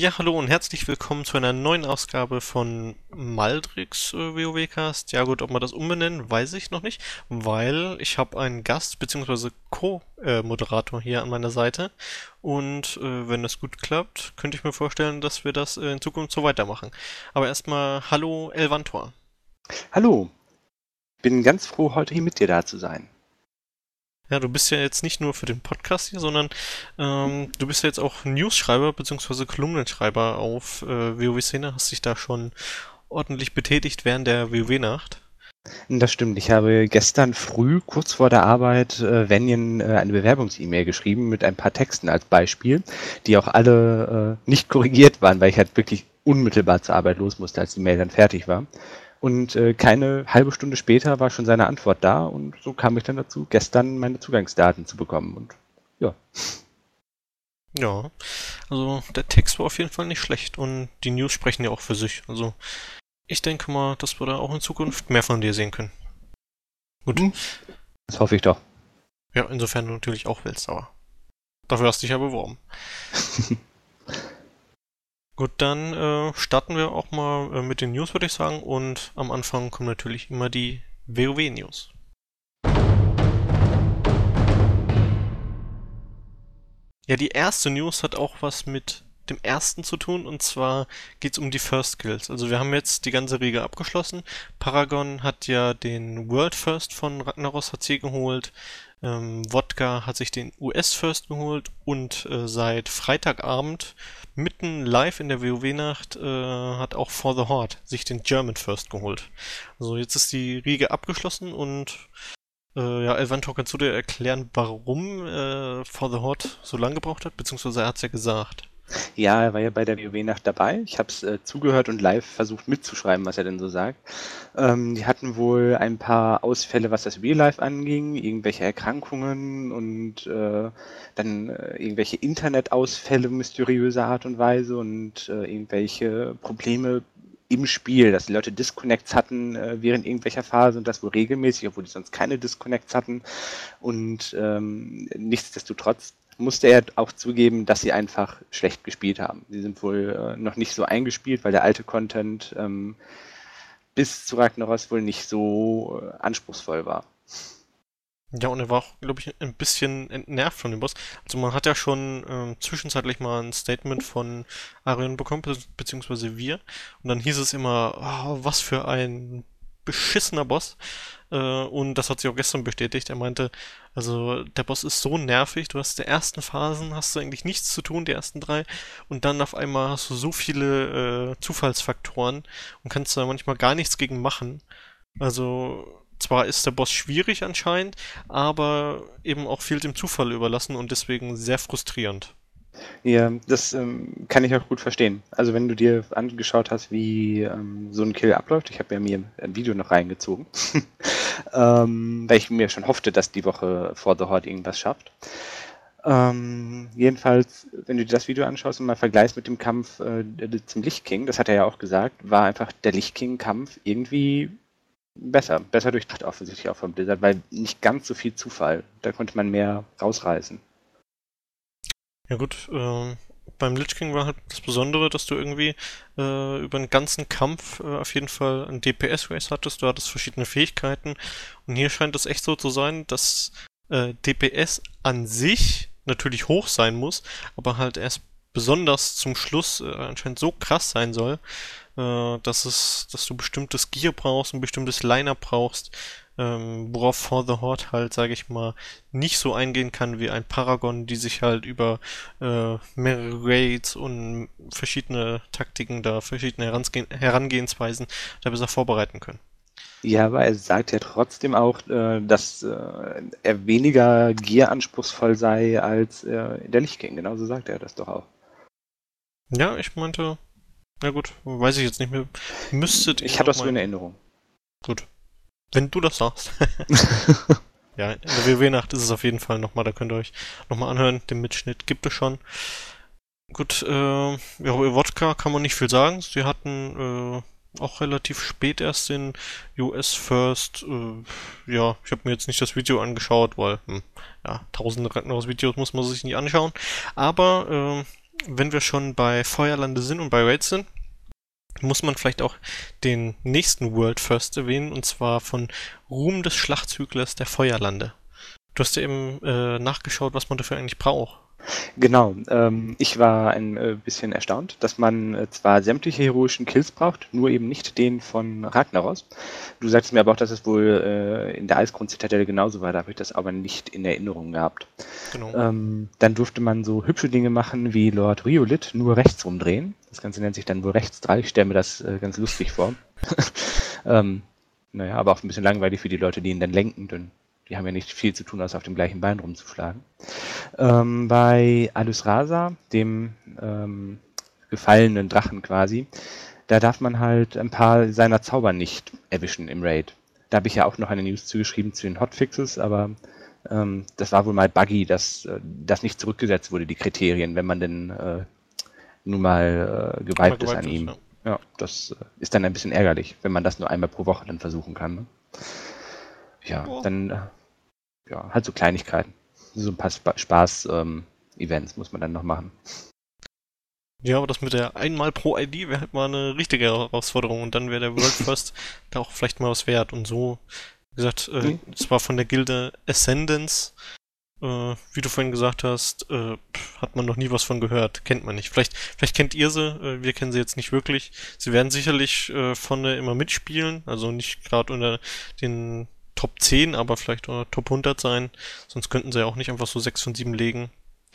Ja, hallo und herzlich willkommen zu einer neuen Ausgabe von Maldrix WoW-Cast. Ja gut, ob wir das umbenennen, weiß ich noch nicht, weil ich habe einen Gast bzw. Co-Moderator hier an meiner Seite und wenn das gut klappt, könnte ich mir vorstellen, dass wir das in Zukunft so weitermachen. Aber erstmal hallo Elvantor. Hallo, bin ganz froh, heute hier mit dir da zu sein. Ja, du bist ja jetzt nicht nur für den Podcast hier, sondern du bist ja jetzt auch News-Schreiber bzw. Kolumnenschreiber auf WoW-Szene, hast dich da schon ordentlich betätigt während der WoW-Nacht. Das stimmt, ich habe gestern früh, kurz vor der Arbeit, Venjen eine Bewerbungs-E-Mail geschrieben mit ein paar Texten als Beispiel, die auch alle nicht korrigiert waren, weil ich halt wirklich unmittelbar zur Arbeit los musste, als die Mail dann fertig war. Und keine halbe Stunde später war schon seine Antwort da und so kam ich dann dazu, gestern meine Zugangsdaten zu bekommen. Und ja. Ja, also der Text war auf jeden Fall nicht schlecht und die News sprechen ja auch für sich. Also ich denke mal, dass wir da auch in Zukunft mehr von dir sehen können. Gut. Das hoffe ich doch. Ja, insofern du natürlich auch willst, aber dafür hast du dich ja beworben. Gut, dann starten wir auch mal mit den News, würde ich sagen. Und am Anfang kommen natürlich immer die WoW-News. Ja, die erste News hat auch was mit dem ersten zu tun, und zwar geht's um die First Kills. Also wir haben jetzt die ganze Riege abgeschlossen. Paragon hat ja den World First von Ragnaros HC geholt. Wodka hat sich den US First geholt und seit Freitagabend mitten live in der WoW-Nacht hat auch For the Horde sich den German First geholt. Also jetzt ist die Riege abgeschlossen und ja, Elvantor, kannst du dir erklären, warum For the Horde so lange gebraucht hat? Beziehungsweise er hat's ja gesagt. Ja, er war ja bei der WoW-Nacht dabei. Ich habe es zugehört und live versucht mitzuschreiben, was er denn so sagt. Die hatten wohl ein paar Ausfälle, was das Real Life anging, irgendwelche Erkrankungen und dann irgendwelche Internetausfälle mysteriöser Art und Weise und irgendwelche Probleme im Spiel, dass die Leute Disconnects hatten während irgendwelcher Phase und das wohl regelmäßig, obwohl die sonst keine Disconnects hatten. Und nichtsdestotrotz musste er auch zugeben, dass sie einfach schlecht gespielt haben. Sie sind wohl noch nicht so eingespielt, weil der alte Content bis zu Ragnaros wohl nicht so anspruchsvoll war. Ja, und er war auch, glaube ich, ein bisschen entnervt von dem Boss. Also man hat ja schon zwischenzeitlich mal ein Statement von Arion bekommen, beziehungsweise wir. Und dann hieß es immer, was für ein beschissener Boss. Und das hat sich auch gestern bestätigt. Er meinte, also der Boss ist so nervig. Du hast die ersten Phasen, hast du eigentlich nichts zu tun, die ersten drei. Und dann auf einmal hast du so viele Zufallsfaktoren und kannst da manchmal gar nichts gegen machen. Also zwar ist der Boss schwierig anscheinend, aber eben auch viel dem Zufall überlassen und deswegen sehr frustrierend. Ja, das kann ich auch gut verstehen. Also wenn du dir angeschaut hast, wie so ein Kill abläuft, ich habe ja mir ein Video noch reingezogen, weil ich mir schon hoffte, dass die Woche vor The Horde irgendwas schafft. Jedenfalls, wenn du dir das Video anschaust und mal vergleichst mit dem Kampf zum Lich King, das hat er ja auch gesagt, war einfach der Lich King-Kampf irgendwie besser durchdacht offensichtlich auch vom Blizzard, weil nicht ganz so viel Zufall. Da konnte man mehr rausreißen. Ja gut, beim Lich King war halt das Besondere, dass du irgendwie über den ganzen Kampf auf jeden Fall ein DPS-Race hattest, du hattest verschiedene Fähigkeiten und hier scheint es echt so zu sein, dass DPS an sich natürlich hoch sein muss, aber halt erst besonders zum Schluss anscheinend so krass sein soll, dass du bestimmtes Gear brauchst, ein bestimmtes Line-Up brauchst, worauf For the Horde halt, sage ich mal, nicht so eingehen kann wie ein Paragon, die sich halt über mehrere Raids und verschiedene Taktiken da, verschiedene Herangehensweisen da besser vorbereiten können. Ja, aber er sagt ja trotzdem auch, dass er weniger Gear-anspruchsvoll sei als der Lich King. Genauso sagt er das doch auch. Ja, ich meinte, na gut, weiß ich jetzt nicht mehr. Müsstet ihr Ich hatte noch das so mal. in Erinnerung. Gut, wenn du das sagst. Ja, in der WoW-Nacht ist es auf jeden Fall nochmal, da könnt ihr euch nochmal anhören. Den Mitschnitt gibt es schon. Gut, ja, über Wodka kann man nicht viel sagen. Sie hatten auch relativ spät erst den US First. Ja, ich habe mir jetzt nicht das Video angeschaut, weil, ja, tausende Ragnaros-Videos muss man sich nicht anschauen. Aber wenn wir schon bei Feuerlande sind und bei Raids sind, muss man vielleicht auch den nächsten World First erwähnen, und zwar von Ruhm des Schlachtzüglers der Feuerlande. Du hast ja eben nachgeschaut, was man dafür eigentlich braucht. Genau, ich war ein bisschen erstaunt, dass man zwar sämtliche heroischen Kills braucht, nur eben nicht den von Ragnaros. Du sagtest mir aber auch, dass es wohl in der Eisgrund-Zitadelle genauso war, da habe ich das aber nicht in Erinnerung gehabt. Genau. Dann durfte man so hübsche Dinge machen wie Lord Riolit, nur rechts rumdrehen. Das Ganze nennt sich dann wohl Rechtsdrall, ich stelle mir das ganz lustig vor. Naja, aber auch ein bisschen langweilig für die Leute, die ihn dann lenken, denn die haben ja nicht viel zu tun, als auf dem gleichen Bein rumzuschlagen. Bei Alus Rasa, dem gefallenen Drachen quasi, da darf man halt ein paar seiner Zauber nicht erwischen im Raid. Da habe ich ja auch noch eine News zugeschrieben zu den Hotfixes, aber das war wohl mal buggy, dass das nicht zurückgesetzt wurde, die Kriterien, wenn man denn nun mal geweibt ist an ihm. Ja, das ist dann ein bisschen ärgerlich, wenn man das nur einmal pro Woche dann versuchen kann. Ne? Ja, dann halt so Kleinigkeiten. So ein paar Spaß-Events muss man dann noch machen. Ja, aber das mit der einmal pro ID wäre halt mal eine richtige Herausforderung, und dann wäre der World First da auch vielleicht mal was wert. Und so, wie gesagt, es war von der Gilde Ascendance, wie du vorhin gesagt hast, hat man noch nie was von gehört, kennt man nicht. Vielleicht kennt ihr sie, wir kennen sie jetzt nicht wirklich. Sie werden sicherlich vorne immer mitspielen, also nicht gerade unter den Top 10, aber vielleicht auch Top 100 sein. Sonst könnten sie ja auch nicht einfach so 6 von 7 legen.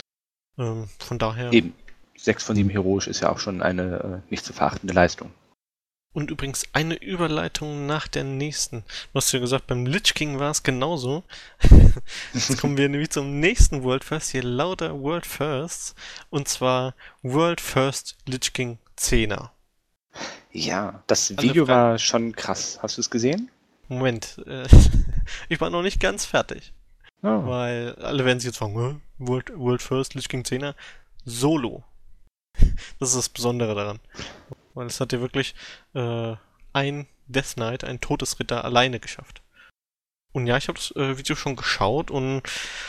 Von daher. Eben. 6 von 7 heroisch ist ja auch schon eine nicht zu verachtende Leistung. Und übrigens eine Überleitung nach der nächsten. Du hast ja gesagt, beim Lich King war es genauso. Jetzt kommen wir nämlich zum nächsten World First, hier lauter World Firsts. Und zwar World First Lich King 10er. Ja, das Video war schon krass. Hast du es gesehen? Moment, ich war noch nicht ganz fertig. Oh. Weil alle werden sich jetzt fragen, World First Lich King 10er Solo. Das ist das Besondere daran. Weil es hat ja wirklich ein Death Knight, ein Todesritter, alleine geschafft. Und ja, ich habe das Video schon geschaut und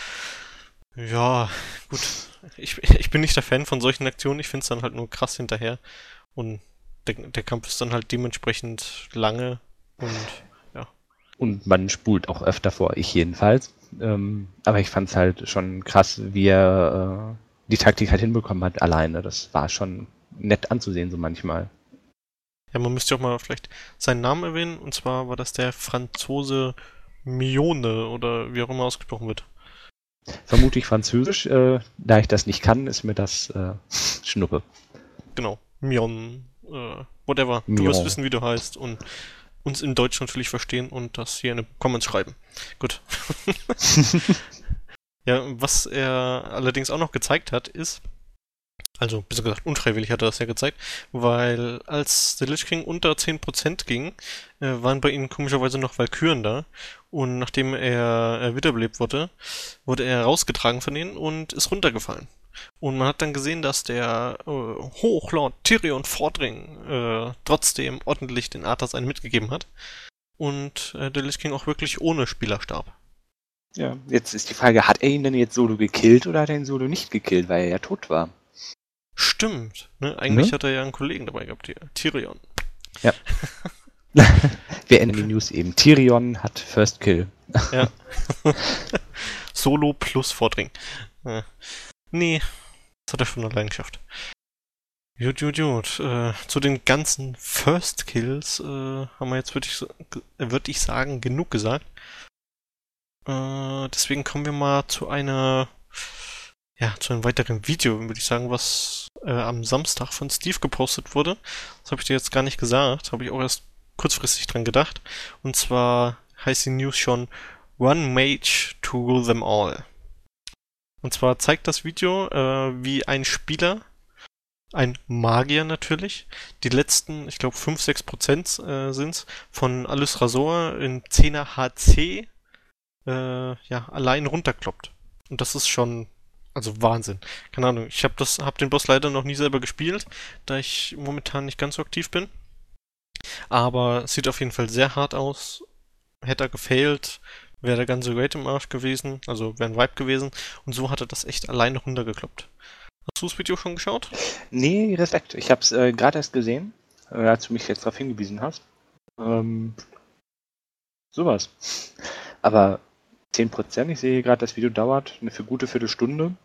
ja, gut. Ich bin nicht der Fan von solchen Aktionen, ich finde es dann halt nur krass hinterher. Und der Kampf ist dann halt dementsprechend lange und ja. Und man spult auch öfter vor, ich jedenfalls. Aber ich fand es halt schon krass, wie er die Taktik halt hinbekommen hat alleine. Das war schon nett anzusehen, so manchmal. Ja, man müsste auch mal vielleicht seinen Namen erwähnen, und zwar war das der Franzose Mione oder wie auch immer ausgesprochen wird. Vermutlich Französisch, da ich das nicht kann, ist mir das Schnuppe. Genau, Mion, whatever. Mion. Du wirst wissen, wie du heißt und uns in Deutsch natürlich verstehen und das hier in den Comments schreiben. Gut. Ja, was er allerdings auch noch gezeigt hat, ist, also, besser gesagt, unfreiwillig hat er das ja gezeigt, weil als der Lich King unter 10% ging, waren bei ihm komischerweise noch Valkyren da, und nachdem er wiederbelebt wurde er rausgetragen von denen und ist runtergefallen. Und man hat dann gesehen, dass der Hochlord Tyrion Vordring trotzdem ordentlich den Arthas einen mitgegeben hat und der Lich King auch wirklich ohne Spieler starb. Ja, jetzt ist die Frage, hat er ihn denn jetzt solo gekillt oder hat er ihn solo nicht gekillt, weil er ja tot war? Stimmt, ne? Eigentlich hat er ja einen Kollegen dabei gehabt, Tyrion. Ja. Wir ändern die News eben. Tyrion hat First Kill. Ja. Solo plus Vordring. Nee, das hat er schon allein geschafft. Gut. Zu den ganzen First Kills haben wir jetzt, würde ich sagen, genug gesagt. Deswegen kommen wir mal zu einem weiteren Video, würde ich sagen, was am Samstag von Steve gepostet wurde. Das habe ich dir jetzt gar nicht gesagt, habe ich auch erst kurzfristig dran gedacht. Und zwar heißt die News schon One Mage to rule them all. Und zwar zeigt das Video, wie ein Spieler, ein Magier natürlich, die letzten, ich glaube 5-6% sind's, von Alus Razor in 10er HC allein runterkloppt. Und das ist schon, also Wahnsinn. Keine Ahnung, ich hab den Boss leider noch nie selber gespielt, da ich momentan nicht ganz so aktiv bin. Aber es sieht auf jeden Fall sehr hart aus. Hätte er gefailt, wäre der ganze Raid im Arsch gewesen, also wäre ein Vibe gewesen. Und so hat er das echt alleine runtergekloppt. Hast du das Video schon geschaut? Nee, Respekt. Ich habe es gerade erst gesehen, als du mich jetzt darauf hingewiesen hast. Ähm, sowas. Aber 10%, ich sehe gerade, das Video dauert eine für gute Viertelstunde.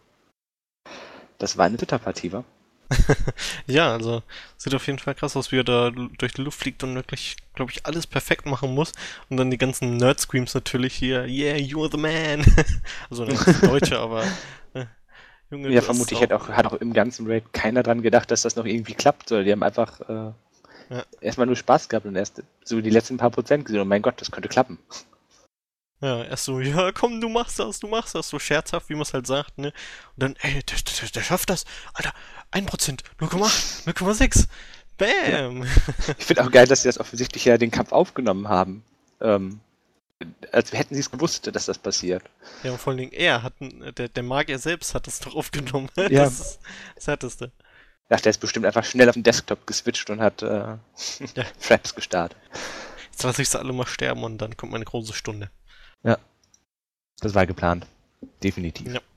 Das war eine Twitter-Partie, wa? Ja, also sieht auf jeden Fall krass aus, wie er da durch die Luft fliegt und wirklich, glaube ich, alles perfekt machen muss. Und dann die ganzen Nerd-Screams natürlich hier, yeah, you're the man. Also ne, das ist Deutsche, aber Junge, Ja, du hast es vermutlich auch. hat auch im ganzen Raid keiner dran gedacht, dass das noch irgendwie klappt. Sondern die haben einfach Ja, erstmal nur Spaß gehabt und erst so die letzten paar Prozent gesehen. Und mein Gott, das könnte klappen. ja, erst so, ja, komm, du machst das, so scherzhaft, wie man es halt sagt, ne? Und dann, ey, der schafft das. Alter, 1%, 0,8, 0,6. Ja. Bam! Ich finde auch geil, dass sie das offensichtlich ja den Kampf aufgenommen haben. Ähm, als hätten sie es gewusst, dass das passiert. Ja, und vor allen Dingen der Magier selbst hat das doch aufgenommen. Ja. Das ist das Härteste. Ach, der ist bestimmt einfach schnell auf den Desktop geswitcht und hat Ja, Fraps gestartet. jetzt lasse ich sie alle mal sterben und dann kommt meine große Stunde. Ja, das war geplant. Definitiv. Ja.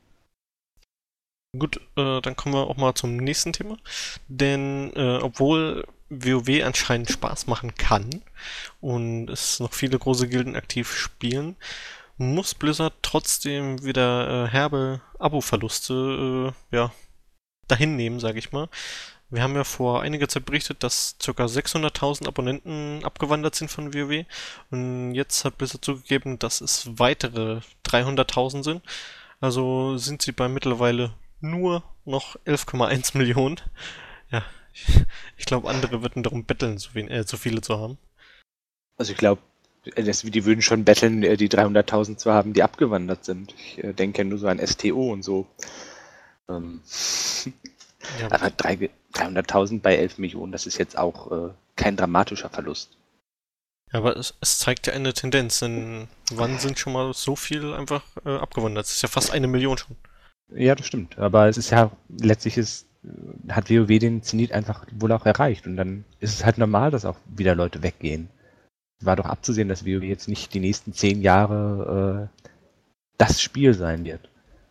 Gut, dann kommen wir auch mal zum nächsten Thema. Denn obwohl WoW anscheinend Spaß machen kann und es noch viele große Gilden aktiv spielen, muss Blizzard trotzdem wieder herbe Abo-Verluste ja, dahin nehmen, sage ich mal. Wir haben ja vor einiger Zeit berichtet, dass ca. 600.000 Abonnenten abgewandert sind von WoW und jetzt hat Blizzard zugegeben, dass es weitere 300.000 sind. Also sind sie bei mittlerweile nur noch 11,1 Millionen. Ja, ich, ich glaube, andere würden darum betteln, so viele zu haben. Also ich glaube, die würden schon betteln, die 300.000 zu haben, die abgewandert sind. Ich denke nur so an STO und so. Ähm, Ja, aber 300.000 bei 11 Millionen, das ist jetzt auch kein dramatischer Verlust. ja, aber es zeigt ja eine Tendenz, denn wann sind schon mal so viel einfach abgewandert? Es ist ja fast 1 Million schon. Ja, das stimmt. Aber es ist ja, letztlich hat WoW den Zenit einfach wohl auch erreicht. Und dann ist es halt normal, dass auch wieder Leute weggehen. War doch abzusehen, dass WoW jetzt nicht die nächsten 10 Jahre das Spiel sein wird.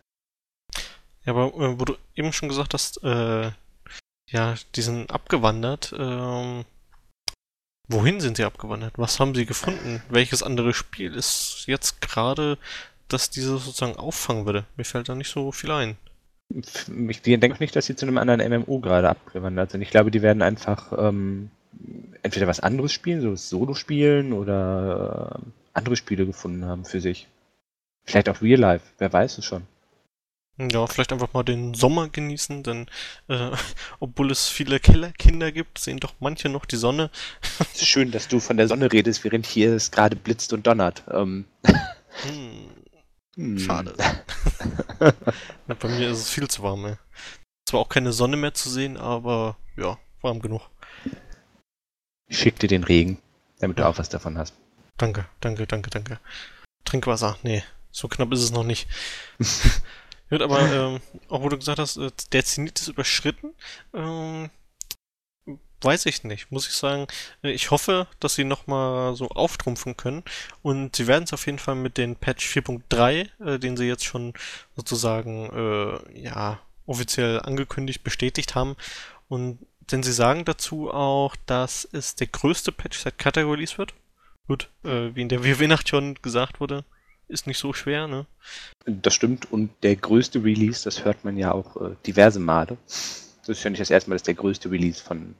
Ja, aber wo du eben schon gesagt hast, ja, die sind abgewandert. Wohin sind sie abgewandert? Was haben sie gefunden? Welches andere Spiel ist jetzt gerade, das diese sozusagen auffangen würde? Mir fällt da nicht so viel ein. Ich denke nicht, dass sie zu einem anderen MMO gerade abgewandert sind. Ich glaube, die werden einfach entweder was anderes spielen, so Solo spielen oder andere Spiele gefunden haben für sich. Vielleicht auch Real Life, wer weiß es schon. Ja, vielleicht einfach mal den Sommer genießen, denn äh, obwohl es viele Kellerkinder gibt, sehen doch manche noch die Sonne. Es ist schön, dass du von der Sonne redest, während hier es gerade blitzt und donnert. Hm, Hm. schade. Ja, bei mir ist es viel zu warm, ey. Zwar auch keine Sonne mehr zu sehen, aber ja, warm genug. Ich schick dir den Regen, damit du Ja, auch was davon hast. danke, danke, danke, danke. Trinkwasser, nee, so knapp ist es noch nicht. Gut, aber auch wo du gesagt hast, der Zenit ist überschritten, ähm, weiß ich nicht, muss ich sagen. Ich hoffe, dass sie nochmal so auftrumpfen können. Und sie werden es auf jeden Fall mit den Patch 4.3, den sie jetzt schon sozusagen, ja, offiziell angekündigt, bestätigt haben. Und denn sie sagen dazu auch, dass es der größte Patch seit Kata Release wird. Gut, wie in der WoW-Nacht schon gesagt wurde, ist nicht so schwer, ne? Das stimmt, und der größte Release, das hört man ja auch diverse Male. Das ist ja nicht das erste Mal, dass der größte Release von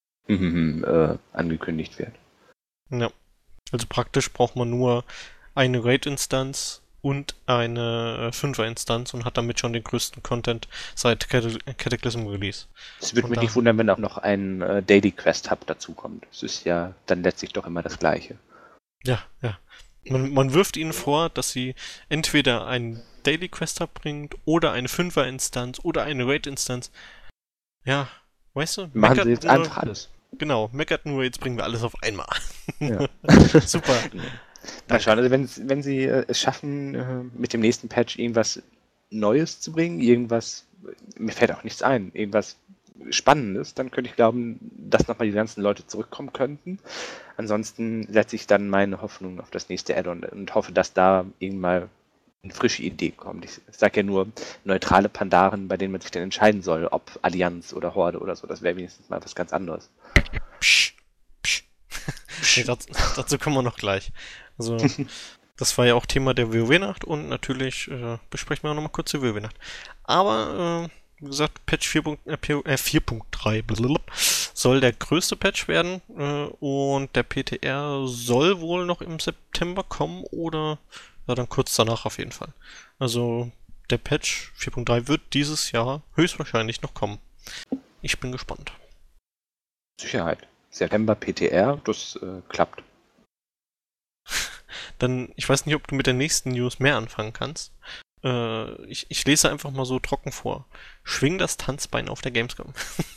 angekündigt wird. Ja. Also praktisch braucht man nur eine Raid-Instanz und eine 5er-Instanz und hat damit schon den größten Content seit Cataclysm Release. Es würde Von mich nicht daher. wundern, wenn auch noch ein Daily Quest Hub dazukommt. Es ist ja dann letztlich doch immer das Gleiche. Ja, ja. Man wirft ihnen vor, dass sie entweder einen Daily Quest bringt oder eine 5er-Instanz oder eine Raid-Instanz. Ja, weißt du, Machen sie meckert jetzt nur, einfach alles. genau, meckert nur, jetzt bringen wir alles auf einmal. Ja. Super, Mal danke. schauen, also wenn sie es schaffen, mit dem nächsten Patch irgendwas Neues zu bringen, mir fällt auch nichts ein, irgendwas Spannendes, dann könnte ich glauben, dass nochmal die ganzen Leute zurückkommen könnten. Ansonsten setze ich dann meine Hoffnung auf das nächste Add-on und hoffe, dass da irgendwann mal eine frische Idee kommt. Ich sage ja nur neutrale Pandaren, bei denen man sich dann entscheiden soll, ob Allianz oder Horde oder so. Das wäre wenigstens mal was ganz anderes. Psch, psch. Nee, dazu kommen wir noch gleich. Also, das war ja auch Thema der WoW-Nacht und natürlich besprechen wir auch nochmal kurz die WoW-Nacht. Aber, wie gesagt, Patch 4.3 soll der größte Patch werden und der PTR soll wohl noch im September kommen oder ja, dann kurz danach auf jeden Fall. Also der Patch 4.3 wird dieses Jahr höchstwahrscheinlich noch kommen. Ich bin gespannt. Sicherheit. September PTR, das klappt. Dann, ich weiß nicht, ob du mit der nächsten News mehr anfangen kannst. Ich lese einfach mal so trocken vor. Schwing das Tanzbein auf der Gamescom.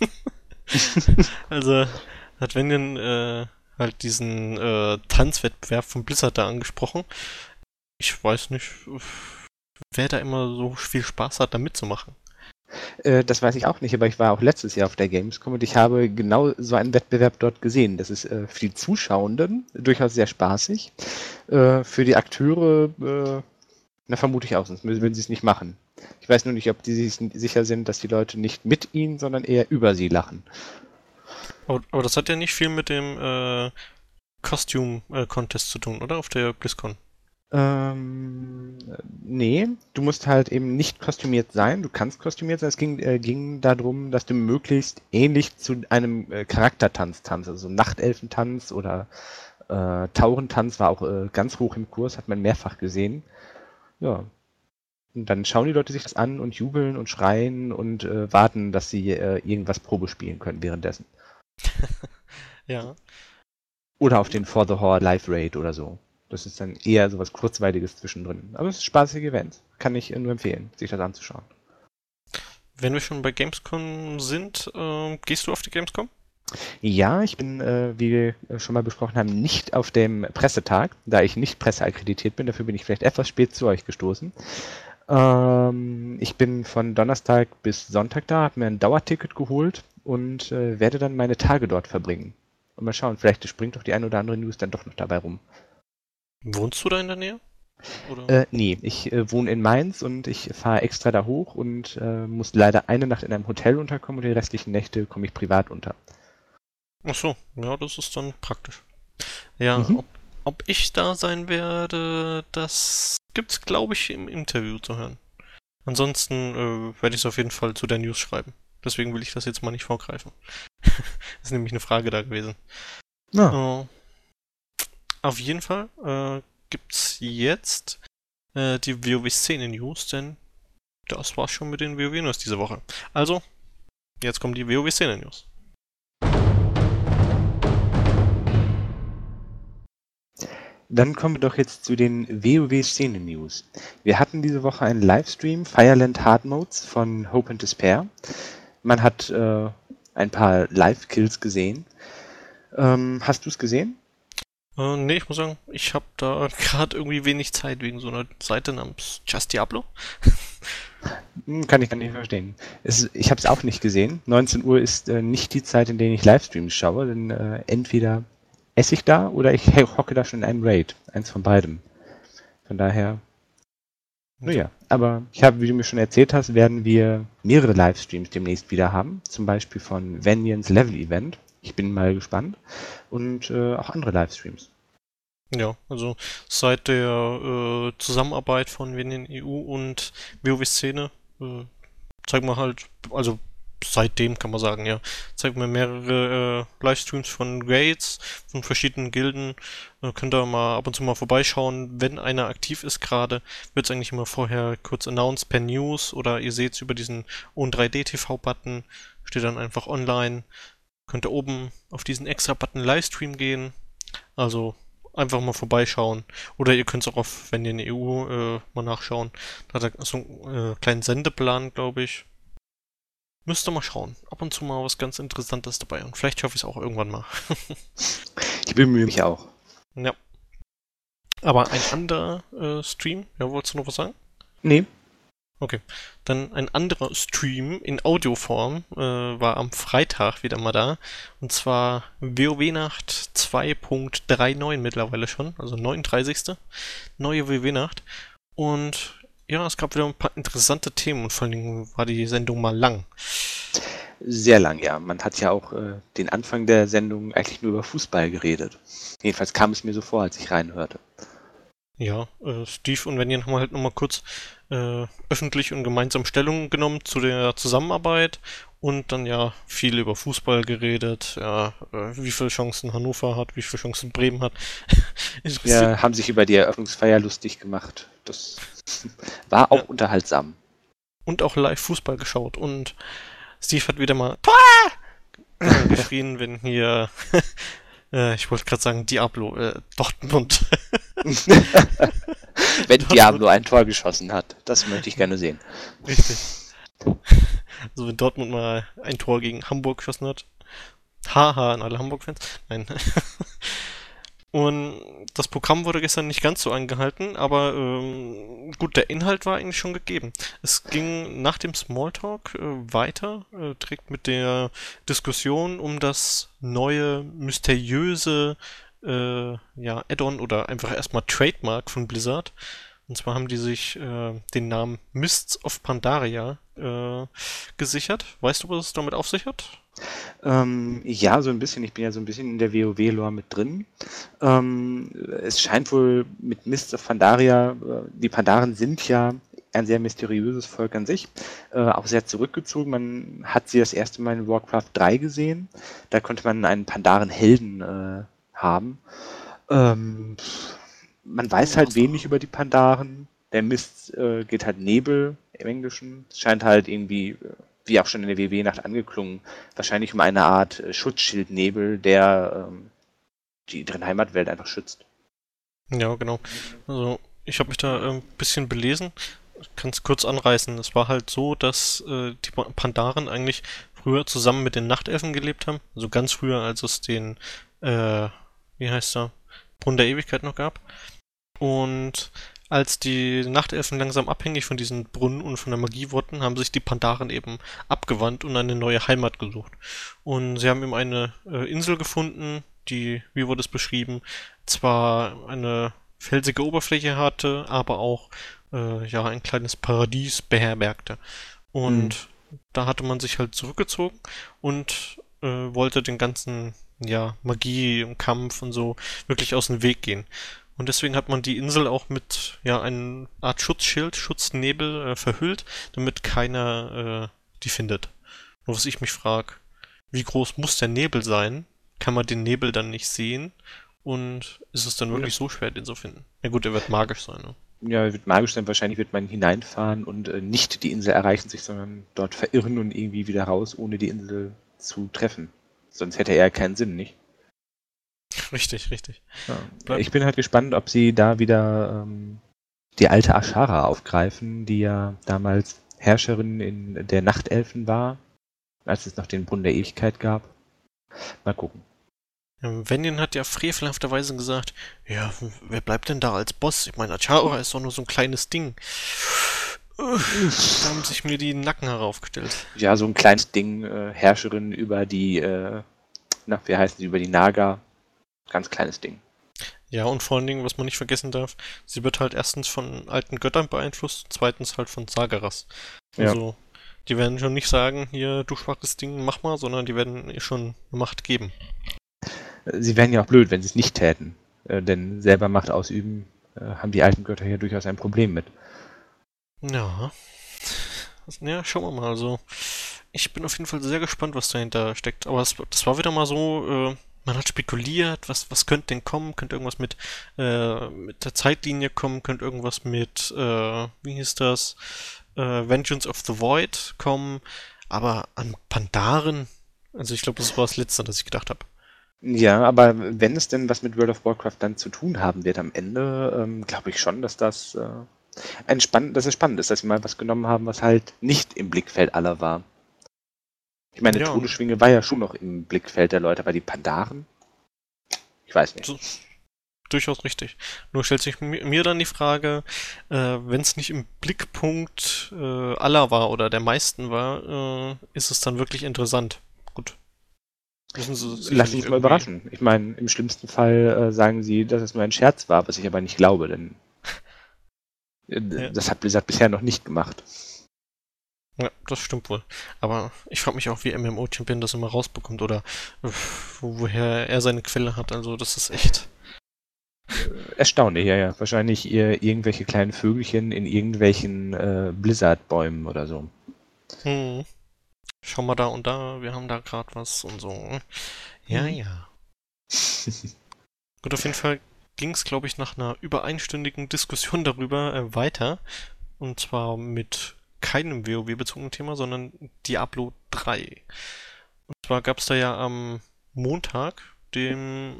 Also hat Vendian halt diesen Tanzwettbewerb von Blizzard da angesprochen. Ich weiß nicht, wer da immer so viel Spaß hat, da mitzumachen. Das weiß ich auch nicht, aber ich war auch letztes Jahr auf der Gamescom und ich habe genau so einen Wettbewerb dort gesehen. Das ist für die Zuschauenden durchaus sehr spaßig. Für die Akteure, na vermute ich auch, sonst würden sie es nicht machen. Ich weiß nur nicht, ob die sich sicher sind, dass die Leute nicht mit ihnen, sondern eher über sie lachen. Aber das hat ja nicht viel mit dem Costume Contest zu tun, oder? Auf der BlizzCon. Nee, du musst halt eben nicht kostümiert sein. Du kannst kostümiert sein. Es ging darum, dass du möglichst ähnlich zu einem Charaktertanz tanzt. Also so Nachtelfentanz oder Taurentanz war auch ganz hoch im Kurs, hat man mehrfach gesehen. Ja. Und dann schauen die Leute sich das an und jubeln und schreien und warten, dass sie irgendwas Probe spielen können währenddessen. Ja. Oder auf den For the Horde Live Raid oder so. Das ist dann eher so was Kurzweiliges zwischendrin. Aber es ist ein spaßige Event. Kann ich nur empfehlen, sich das anzuschauen. Wenn wir schon bei Gamescom sind, gehst du auf die Gamescom? Ja, ich bin, wie wir schon mal besprochen haben, nicht auf dem Pressetag, da ich nicht presseakkreditiert bin. Dafür bin ich vielleicht etwas spät zu euch gestoßen. Ich bin von Donnerstag bis Sonntag da, habe mir ein Dauerticket geholt und werde dann meine Tage dort verbringen. Und mal schauen, vielleicht springt doch die ein oder andere News dann doch noch dabei rum. Wohnst du da in der Nähe? Oder? Nee, ich wohne in Mainz und ich fahre extra da hoch und muss leider eine Nacht in einem Hotel unterkommen und die restlichen Nächte komme ich privat unter. Ach so, ja, das ist dann praktisch. Ja, ob ich da sein werde, das gibt's, glaube ich, im Interview zu hören. Ansonsten werde ich es auf jeden Fall zu der News schreiben. Deswegen will ich das jetzt mal nicht vorgreifen. Das ist nämlich eine Frage da gewesen. Ja. Auf jeden Fall gibt's jetzt die WoW-Szene-News, denn das war's schon mit den WoW-News diese Woche. Also, jetzt kommen die WoW-Szene-News. Dann kommen wir doch jetzt zu den WoW-Szene-News. Wir hatten diese Woche einen Livestream, Fireland Hard Modes von Hope and Despair. Man hat ein paar Live-Kills gesehen. Hast du es gesehen? Nee, ich muss sagen, ich habe da gerade irgendwie wenig Zeit wegen so einer Seite namens Just Diablo. Kann ich gar nicht verstehen. Ich habe es auch nicht gesehen. 19 Uhr ist nicht die Zeit, in der ich Livestreams schaue, denn entweder esse ich da oder ich hocke da schon in einem Raid. Eins von beidem. Von daher, naja. Aber wie du mir schon erzählt hast, werden wir mehrere Livestreams demnächst wieder haben. Zum Beispiel von Vengeance Level Event. Ich bin mal gespannt. Und auch andere Livestreams. Ja, also seit der Zusammenarbeit von Vengeance EU und WoW-Szene zeigen wir halt, also seitdem kann man sagen, ja, zeigen wir mehrere Livestreams von Raids, von verschiedenen Gilden. Könnt ihr mal ab und zu mal vorbeischauen. Wenn einer aktiv ist gerade, wird es eigentlich immer vorher kurz announced per News oder ihr seht es über diesen ON3D-TV-Button, steht dann einfach online. Könnt ihr oben auf diesen extra Button Livestream gehen. Also einfach mal vorbeischauen. Oder ihr könnt es auch auf, wenn ihr in der EU mal nachschauen. Da hat er so einen kleinen Sendeplan, glaube ich. Müsst ihr mal schauen. Ab und zu mal was ganz Interessantes dabei. Und vielleicht schaffe ich es auch irgendwann mal. Ich bemühe mich auch. Ja. Aber ein anderer Stream, ja, wolltest du noch was sagen? Nee. Okay. Dann ein anderer Stream in Audioform war am Freitag wieder mal da. Und zwar WoW-Nacht 2.39 mittlerweile schon. Also 39. Neue WoW-Nacht. Und ja, es gab wieder ein paar interessante Themen und vor allen Dingen war die Sendung mal lang. Sehr lang, ja. Man hat ja auch den Anfang der Sendung eigentlich nur über Fußball geredet. Jedenfalls kam es mir so vor, als ich reinhörte. Ja, Steve und Vanyan haben halt nochmal kurz öffentlich und gemeinsam Stellung genommen zu der Zusammenarbeit und dann ja viel über Fußball geredet, ja, wie viele Chancen Hannover hat, wie viele Chancen Bremen hat. Ja, haben sich über die Eröffnungsfeier lustig gemacht. Das war auch unterhaltsam. Und auch live Fußball geschaut und Steve hat wieder mal Tor geschrien, wenn hier ich wollte gerade sagen Diablo, Dortmund. Wenn Diablo ein Tor geschossen hat. Das möchte ich gerne sehen. Richtig. Also wenn Dortmund mal ein Tor gegen Hamburg geschossen hat. Haha an alle Hamburg-Fans. Nein. Und das Programm wurde gestern nicht ganz so eingehalten, aber gut, der Inhalt war eigentlich schon gegeben. Es ging nach dem Smalltalk weiter, direkt mit der Diskussion um das neue, mysteriöse ja, Add-on oder einfach erstmal Trademark von Blizzard. Und zwar haben die sich den Namen Mists of Pandaria gesichert. Weißt du, was es damit auf sich hat? Ja, so ein bisschen. Ich bin ja so ein bisschen in der WoW-Lore mit drin. Es scheint wohl mit Mists of Pandaria, die Pandaren sind ja ein sehr mysteriöses Volk an sich, auch sehr zurückgezogen. Man hat sie das erste Mal in Warcraft 3 gesehen. Da konnte man einen Pandaren-Helden haben. Man weiß halt wenig über die Pandaren. Der Mist geht halt Nebel im Englischen. Es scheint halt irgendwie, wie auch schon in der WoW-Nacht angeklungen, wahrscheinlich um eine Art Schutzschildnebel, der deren Heimatwelt einfach schützt. Ja, genau. Also ich habe mich da ein bisschen belesen. Ich kann es kurz anreißen. Es war halt so, dass die Pandaren eigentlich früher zusammen mit den Nachtelfen gelebt haben. Also ganz früher, als es den, wie heißt er, Brunnen der Ewigkeit noch gab. Und als die Nachtelfen langsam abhängig von diesen Brunnen und von der Magie wurden, haben sich die Pandaren eben abgewandt und eine neue Heimat gesucht. Und sie haben eben eine Insel gefunden, die, wie wurde es beschrieben, zwar eine felsige Oberfläche hatte, aber auch ja ein kleines Paradies beherbergte. Und da hatte man sich halt zurückgezogen und wollte den ganzen ja Magie und Kampf und so wirklich aus dem Weg gehen. Und deswegen hat man die Insel auch mit ja einer Art Schutzschild, Schutznebel verhüllt, damit keiner die findet. Nur was ich mich frage, wie groß muss der Nebel sein? Kann man den Nebel dann nicht sehen? Und ist es dann wirklich so schwer, den zu finden? Ja gut, er wird magisch sein, ne? Ja, er wird magisch sein. Wahrscheinlich wird man hineinfahren und nicht die Insel erreichen sich, sondern dort verirren und irgendwie wieder raus, ohne die Insel zu treffen. Sonst hätte er ja keinen Sinn, nicht? Richtig, richtig. Ja. Ich bin halt gespannt, ob sie da wieder die alte Ashara aufgreifen, die ja damals Herrscherin in der Nachtelfen war, als es noch den Brunnen der Ewigkeit gab. Mal gucken. Vendian hat ja frevelhafterweise gesagt, ja, wer bleibt denn da als Boss? Ich meine, Achara ist doch nur so ein kleines Ding. Da haben sich mir die Nacken heraufgestellt. Ja, so ein kleines Ding, Herrscherin über die, wie heißen sie, über die Naga. Ganz kleines Ding. Ja, und vor allen Dingen, was man nicht vergessen darf, sie wird halt erstens von alten Göttern beeinflusst, zweitens halt von Zagaras. Also, die werden schon nicht sagen, hier, du schwaches Ding, mach mal, sondern die werden ihr schon Macht geben. Sie wären ja auch blöd, wenn sie es nicht täten. Denn selber Macht ausüben, haben die alten Götter hier durchaus ein Problem mit. Ja. Ja, schauen wir mal. Also, ich bin auf jeden Fall sehr gespannt, was dahinter steckt. Aber das war wieder mal so, man hat spekuliert, was könnte denn kommen? Könnte irgendwas mit der Zeitlinie kommen? Könnte irgendwas mit, wie hieß das? Vengeance of the Void kommen? Aber an Pandaren? Also ich glaube, das war das Letzte, das ich gedacht habe. Ja, aber wenn es denn was mit World of Warcraft dann zu tun haben wird am Ende, glaube ich schon, dass das dass es spannend ist, dass sie mal was genommen haben, was halt nicht im Blickfeld aller war. Ich meine, Todesschwinge war ja schon noch im Blickfeld der Leute, aber die Pandaren? Ich weiß nicht. Durchaus richtig. Nur stellt sich mir dann die Frage, wenn es nicht im Blickpunkt aller war oder der meisten war, ist es dann wirklich interessant? Gut. Lass uns mal überraschen. Ich meine, im schlimmsten Fall sagen sie, dass es nur ein Scherz war, was ich aber nicht glaube, denn Ja. Das hat Blizzard bisher noch nicht gemacht. Ja, das stimmt wohl. Aber ich frage mich auch, wie MMO-Champion das immer rausbekommt oder woher er seine Quelle hat. Also das ist echt. Erstaunlich, ja. Wahrscheinlich irgendwelche kleinen Vögelchen in irgendwelchen Blizzard-Bäumen oder so. Hm. Schau mal da und da, wir haben da gerade was und so. Ja, ja. Gut, auf jeden Fall ging es, glaube ich, nach einer über einstündigen Diskussion darüber weiter. Und zwar mit keinem WoW-bezogenen Thema, sondern Diablo 3. Und zwar gab es da ja am Montag, dem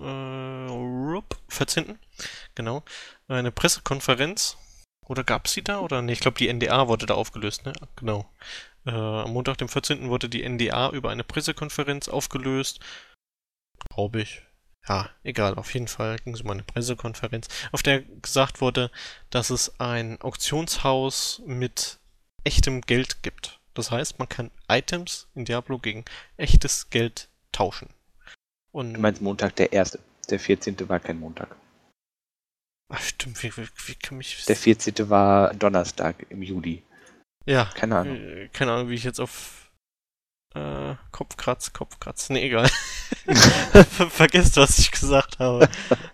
14. Genau, eine Pressekonferenz. Oder gab es sie da? Oder ne, ich glaube, die NDA wurde da aufgelöst, ne? Genau. Am Montag, dem 14. wurde die NDA über eine Pressekonferenz aufgelöst. Glaube ich. Ja, egal, auf jeden Fall ging es um eine Pressekonferenz, auf der gesagt wurde, dass es ein Auktionshaus mit echtem Geld gibt. Das heißt, man kann Items in Diablo gegen echtes Geld tauschen. Und Du meinst Montag der 1. Der 14. war kein Montag. ach stimmt, wie kann mich... Der 14. war Donnerstag im Juli. Ja, Keine Ahnung. Keine Ahnung, wie ich jetzt auf Kopfkratz. Nee, egal. Vergesst, was ich gesagt habe.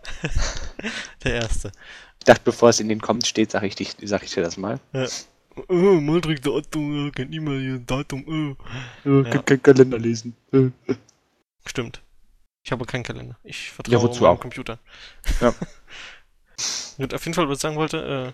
Der erste. Ich dachte, bevor es in den Comments steht, sag ich dir das mal. Ja. Maldrick Datum, kein E-Mail hier, Datum, Ja. Kein Kalender lesen. Stimmt. Ich habe keinen Kalender. Ich Ja, vertraue wozu meinem auch? Computer. Ja. Gut, auf jeden Fall, was ich sagen wollte,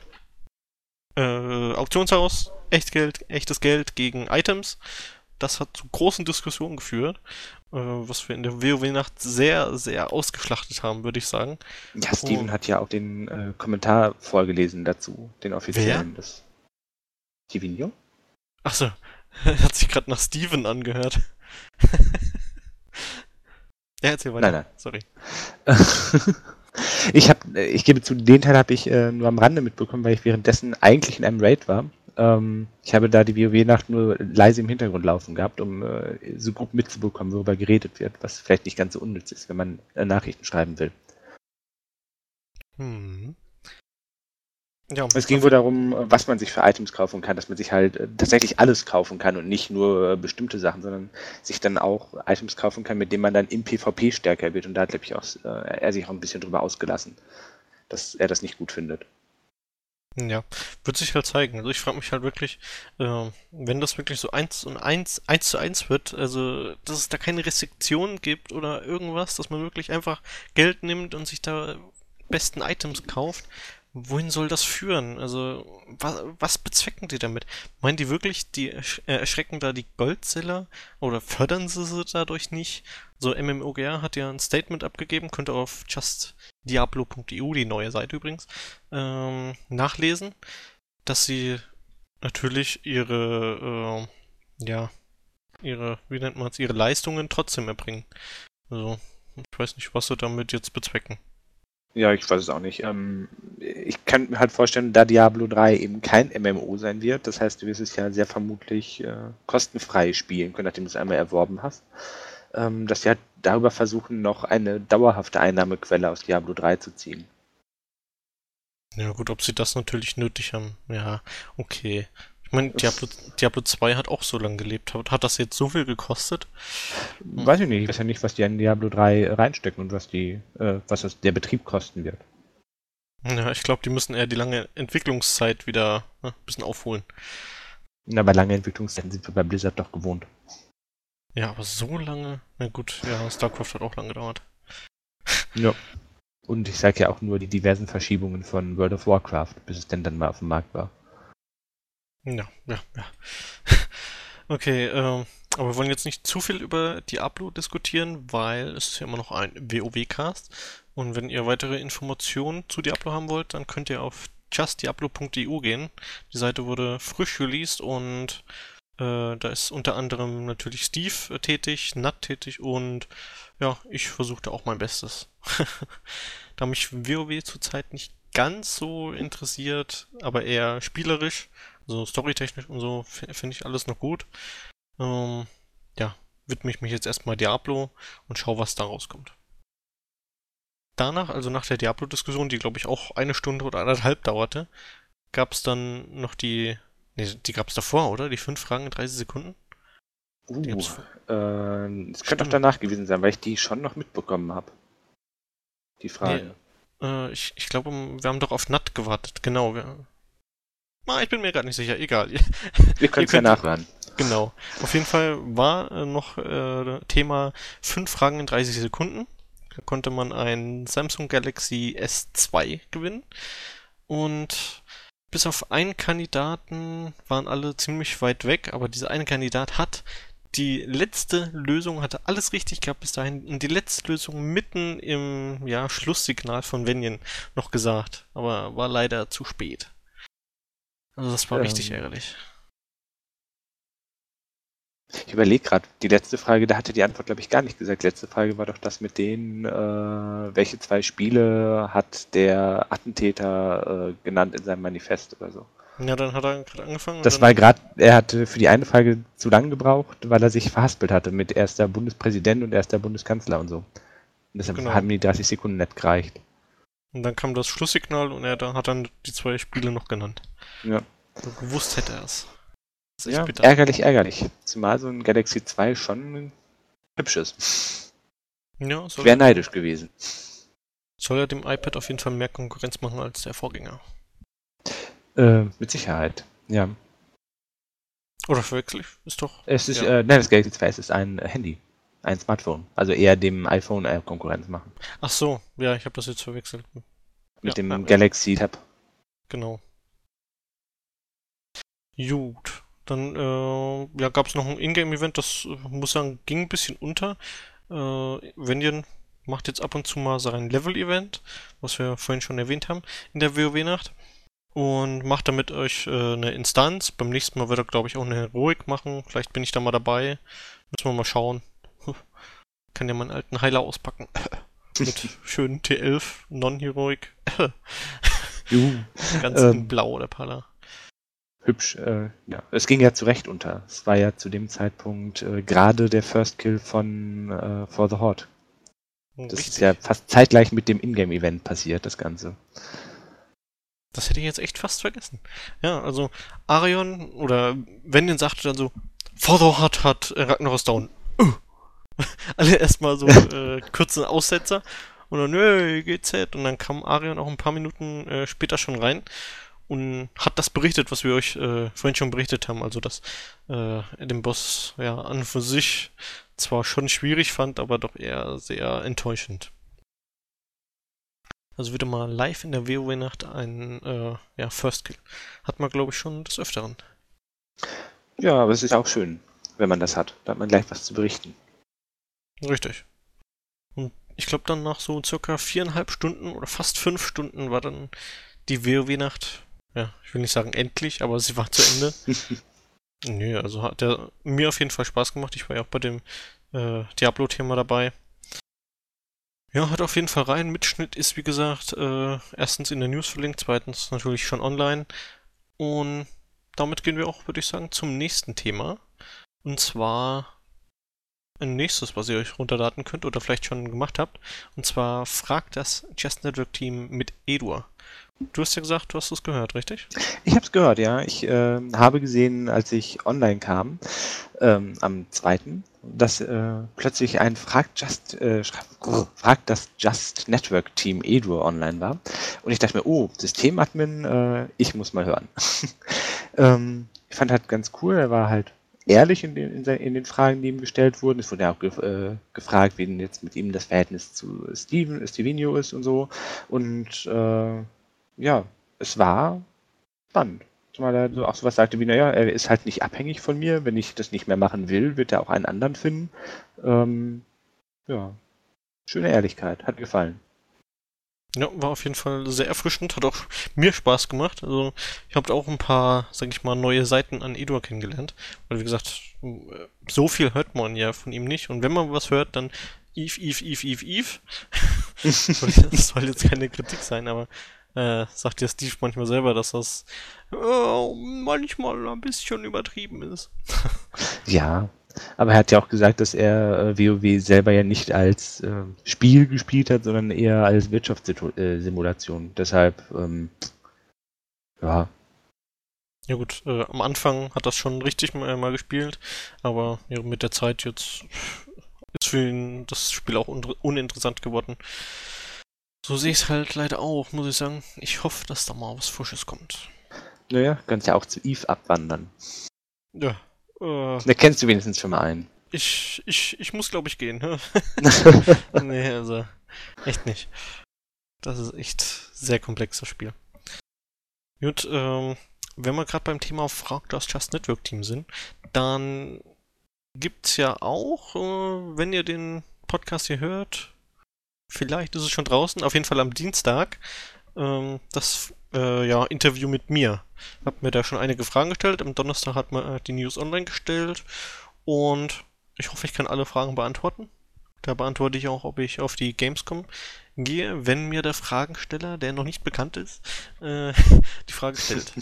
Auktionshaus, echtes Geld gegen Items. Das hat zu großen Diskussionen geführt, was wir in der WoW-Nacht sehr, sehr ausgeschlachtet haben, würde ich sagen. Ja, Steven hat ja auch den Kommentar vorgelesen dazu, den offiziellen. Das Steven? Achso, hat sich gerade nach Steven angehört. Ja, erzähl weiter. Nein. Sorry. Ich gebe zu, den Teil habe ich nur am Rande mitbekommen, weil ich währenddessen eigentlich in einem Raid war. Ich habe da die WoW-Nacht nur leise im Hintergrund laufen gehabt, um so gut mitzubekommen, worüber geredet wird, was vielleicht nicht ganz so unnütz ist, wenn man Nachrichten schreiben will. Ja, Es ging wohl darum, was man sich für Items kaufen kann, dass man sich halt tatsächlich alles kaufen kann und nicht nur bestimmte Sachen, sondern sich dann auch Items kaufen kann, mit denen man dann im PvP stärker wird. Und da hat, glaube ich, auch er sich auch ein bisschen drüber ausgelassen, dass er das nicht gut findet. Ja, wird sich halt zeigen. Also ich frage mich halt wirklich, wenn das wirklich so 1:1 wird, also dass es da keine Restriktionen gibt oder irgendwas, dass man wirklich einfach Geld nimmt und sich da besten Items kauft, wohin soll das führen? Also was bezwecken die damit? Meinen die wirklich, die erschrecken da die Goldseller oder fördern sie dadurch nicht? So MMOGR hat ja ein Statement abgegeben, könnt ihr auf justdiablo.eu, die neue Seite übrigens, nachlesen, dass sie natürlich ihre, wie nennt man es, ihre Leistungen trotzdem erbringen. Also, ich weiß nicht, was sie damit jetzt bezwecken. Ja, ich weiß es auch nicht. Ich kann mir halt vorstellen, da Diablo 3 eben kein MMO sein wird, das heißt, du wirst es ja sehr vermutlich kostenfrei spielen können, nachdem du es einmal erworben hast, dass sie halt darüber versuchen, noch eine dauerhafte Einnahmequelle aus Diablo 3 zu ziehen. Ja gut, ob sie das natürlich nötig haben. Ja, okay. Ich meine, Diablo 2 hat auch so lange gelebt. Hat das jetzt so viel gekostet? Weiß ich nicht. Ich weiß ja nicht, was die in Diablo 3 reinstecken und was der Betrieb kosten wird. Ja, ich glaube, die müssen eher die lange Entwicklungszeit wieder ein bisschen aufholen. Na, bei langen Entwicklungszeiten sind wir bei Blizzard doch gewohnt. Ja, aber so lange? Na gut, ja, StarCraft hat auch lange gedauert. Ja. Und ich sage ja auch nur die diversen Verschiebungen von World of Warcraft, bis es denn dann mal auf dem Markt war. Ja. Okay, aber wir wollen jetzt nicht zu viel über Diablo diskutieren, weil es ist ja immer noch ein WoW-Cast. Und wenn ihr weitere Informationen zu Diablo haben wollt, dann könnt ihr auf justdiablo.eu gehen. Die Seite wurde frisch released und da ist unter anderem natürlich Steve tätig, Nat tätig und ja, ich versuchte auch mein Bestes. Da mich WoW zurzeit nicht ganz so interessiert, aber eher spielerisch, so storytechnisch und so, finde ich alles noch gut. Ja, widme ich mich jetzt erstmal Diablo und schau, was da rauskommt. Danach, also nach der Diablo-Diskussion, die glaube ich auch 1 Stunde oder 1,5 dauerte, gab's dann noch die gab's davor, oder? Die 5 Fragen in 30 Sekunden? Die gab's Es könnte auch Stimmt. danach gewesen sein, weil ich die schon noch mitbekommen habe. Die Nee, Fragen. ich glaube, wir haben doch auf Nat gewartet. Genau. Ich bin mir gerade nicht sicher. Egal. Wir Ihr können es ja könnt, nachhören. genau. Auf jeden Fall war noch Thema 5 Fragen in 30 Sekunden. Da konnte man ein Samsung Galaxy S2 gewinnen. Und bis auf einen Kandidaten waren alle ziemlich weit weg, aber dieser eine Kandidat hat die letzte Lösung, hatte alles richtig gehabt bis dahin und die letzte Lösung mitten im Schlusssignal von Venjen noch gesagt, aber war leider zu spät. Also das war richtig Ähm, ärgerlich. Ich überlege gerade, die letzte Frage, da hatte die Antwort, glaube ich, gar nicht gesagt. Letzte Frage war doch das mit denen, welche 2 Spiele hat der Attentäter genannt in seinem Manifest oder so. Ja, dann hat er gerade angefangen und Das war dann, gerade, er hatte für die eine Frage zu lang gebraucht, weil er sich verhaspelt hatte mit erster Bundespräsident und erster Bundeskanzler und so. Und deshalb genau. haben die 30 Sekunden nicht gereicht. Und dann kam das Schlusssignal und hat dann die 2 Spiele noch genannt. Ja. So gewusst hätte er es. Das ist echt Ja, bitter. ärgerlich, ärgerlich. Zumal so ein Galaxy 2 schon hübsch ist. Ja, Ich wäre neidisch gewesen. soll ja dem iPad auf jeden Fall mehr Konkurrenz machen als der Vorgänger. Mit Sicherheit. Ja. Oder verwechsel ich? Ist doch. Es ist, Ja. nein, das Galaxy 2 ist ein Handy. Ein Smartphone. Also eher dem iPhone Konkurrenz machen. Ach so, ja, ich habe das jetzt verwechselt. Ja, Mit dem ja, Galaxy Tab. genau. Gut. Dann gab es noch ein Ingame-Event, das muss sagen, ging ein bisschen unter. Vendian macht jetzt ab und zu mal sein Level-Event, was wir vorhin schon erwähnt haben, in der WoW-Nacht. Und macht damit euch eine Instanz. Beim nächsten Mal wird er, glaube ich, auch eine Heroik machen. Vielleicht bin ich da mal dabei. Müssen wir mal schauen. Kann ja meinen alten Heiler auspacken. Mit schönen T11 Non-Heroic. Juhu. Ganz in Blau, der Pala. Hübsch, ja. Es ging ja zu Recht unter. Es war ja zu dem Zeitpunkt gerade der First Kill von For the Horde. Das ist ja Richtig. fast zeitgleich mit dem Ingame-Event passiert, das Ganze. Das hätte ich jetzt echt fast vergessen. Ja, also Arion oder Vendian sagte dann so, For the Horde hat Ragnaros down. Alle erstmal so kurzen Aussetzer und dann, nö, GZ. Und dann kam Arion auch ein paar Minuten später schon rein und hat das berichtet, was wir euch vorhin schon berichtet haben. Also, dass den Boss ja an und für sich zwar schon schwierig fand, aber doch eher sehr enttäuschend. Also wieder mal live in der WoW-Nacht ein First Kill. Hat man, glaube ich, schon des Öfteren. Ja, aber es ist auch schön, wenn man das hat. Da hat man gleich was zu berichten. Richtig. Und ich glaube, dann nach so circa 4,5 Stunden oder fast 5 Stunden war dann die WoW-Nacht. Ja, ich will nicht sagen endlich, aber sie war zu Ende. Nö, also hat der mir auf jeden Fall Spaß gemacht. Ich war ja auch bei dem Diablo-Thema dabei. Ja, hat auf jeden Fall rein. Mitschnitt ist, wie gesagt, erstens in der News verlinkt, zweitens natürlich schon online. Und damit gehen wir auch, würde ich sagen, zum nächsten Thema. Und zwar ein nächstes, was ihr euch runterladen könnt oder vielleicht schon gemacht habt. Und zwar fragt das Just Network Team mit Edur. Du hast ja gesagt, du hast es gehört, richtig? Ich habe es gehört, ja. Ich habe gesehen, als ich online kam, am 2., dass plötzlich ein Fragt das Just Network Team Edur online war. Und ich dachte mir, oh, Systemadmin, ich muss mal hören. Ich fand halt ganz cool, er war halt ehrlich in den Fragen, die ihm gestellt wurden. Es wurde ja auch gefragt, wie denn jetzt mit ihm das Verhältnis zu Stevenio ist und so. Und ja, es war spannend. Zumal er so auch sowas sagte wie, naja, er ist halt nicht abhängig von mir. Wenn ich das nicht mehr machen will, wird er auch einen anderen finden. Ja, schöne Ehrlichkeit. Hat gefallen. Ja, war auf jeden Fall sehr erfrischend, hat auch mir Spaß gemacht. Also ich habe auch ein paar, sag ich mal, neue Seiten an Edur kennengelernt. Weil wie gesagt, so viel hört man ja von ihm nicht. Und wenn man was hört, dann Eve. Das soll jetzt keine Kritik sein, aber sagt ja Steve manchmal selber, dass das manchmal ein bisschen übertrieben ist. Ja, aber er hat ja auch gesagt, dass er WoW selber ja nicht als Spiel gespielt hat, sondern eher als Wirtschaftssimulation. Deshalb, ja, Ja gut, am Anfang hat das schon richtig mal gespielt, aber ja, mit der Zeit jetzt ist für ihn das Spiel auch uninteressant geworden. So sehe ich es halt leider auch, muss ich sagen. Ich hoffe, dass da mal was Frisches kommt. Naja, kannst ja auch zu Eve abwandern. Ja, Da kennst du wenigstens schon mal einen. ich muss, glaube ich, gehen. Ne? Nee, also echt nicht. Das ist echt sehr komplexes Spiel. Gut, wenn wir gerade beim Thema Frag das Just Network Team sind, dann gibt's ja auch, wenn ihr den Podcast hier hört, vielleicht ist es schon draußen, auf jeden Fall am Dienstag, das ja, Interview mit mir. Hab mir da schon einige Fragen gestellt. Am Donnerstag hat man die News online gestellt und ich hoffe, ich kann alle Fragen beantworten. Da beantworte ich auch, ob ich auf die Gamescom gehe, wenn mir der Fragensteller, der noch nicht bekannt ist, die Frage stellt.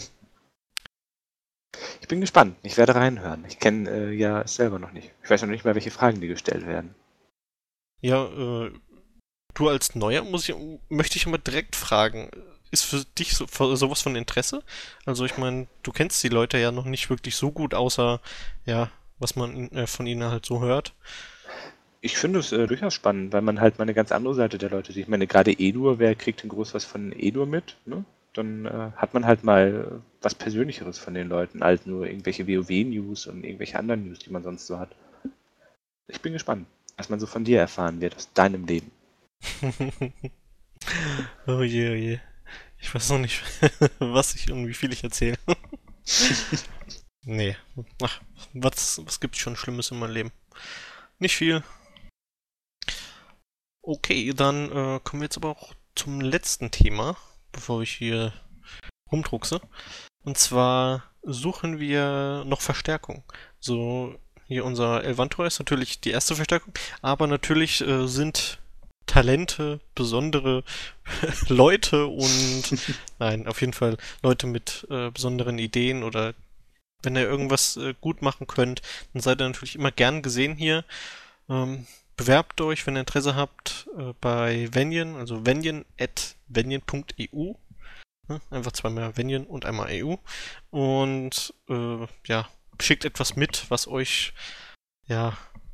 Ich bin gespannt. Ich werde reinhören. Ich kenne ja es selber noch nicht. Ich weiß noch nicht mal, welche Fragen die gestellt werden. Ja, du als Neuer möchte ich immer direkt fragen, ist für dich sowas von Interesse? Also ich meine, du kennst die Leute ja noch nicht wirklich so gut, außer ja, was man von ihnen halt so hört. Ich finde es durchaus spannend, weil man halt mal eine ganz andere Seite der Leute sieht. Ich meine, gerade Edur, wer kriegt denn groß was von Edur mit? Ne? Dann hat man halt mal was Persönlicheres von den Leuten, als nur irgendwelche WoW-News und irgendwelche anderen News, die man sonst so hat. Ich bin gespannt, was man so von dir erfahren wird, aus deinem Leben. Oh je, oh je. Ich weiß noch nicht, was ich und wie viel ich erzähle. Nee. Ach, was gibt's schon Schlimmes in meinem Leben? Nicht viel. Okay, dann kommen wir jetzt aber auch zum letzten Thema, bevor ich hier rumdruckse. Und zwar suchen wir noch Verstärkung. So, hier unser Elvantor ist natürlich die erste Verstärkung, aber natürlich sind Talente, besondere Leute und nein, auf jeden Fall Leute mit besonderen Ideen oder wenn ihr irgendwas gut machen könnt, dann seid ihr natürlich immer gern gesehen hier. Bewerbt euch, wenn ihr Interesse habt, bei Venien, also venien@venien.eu. Ne? Einfach zweimal Venien und einmal EU. Und ja, schickt etwas mit, was euch ja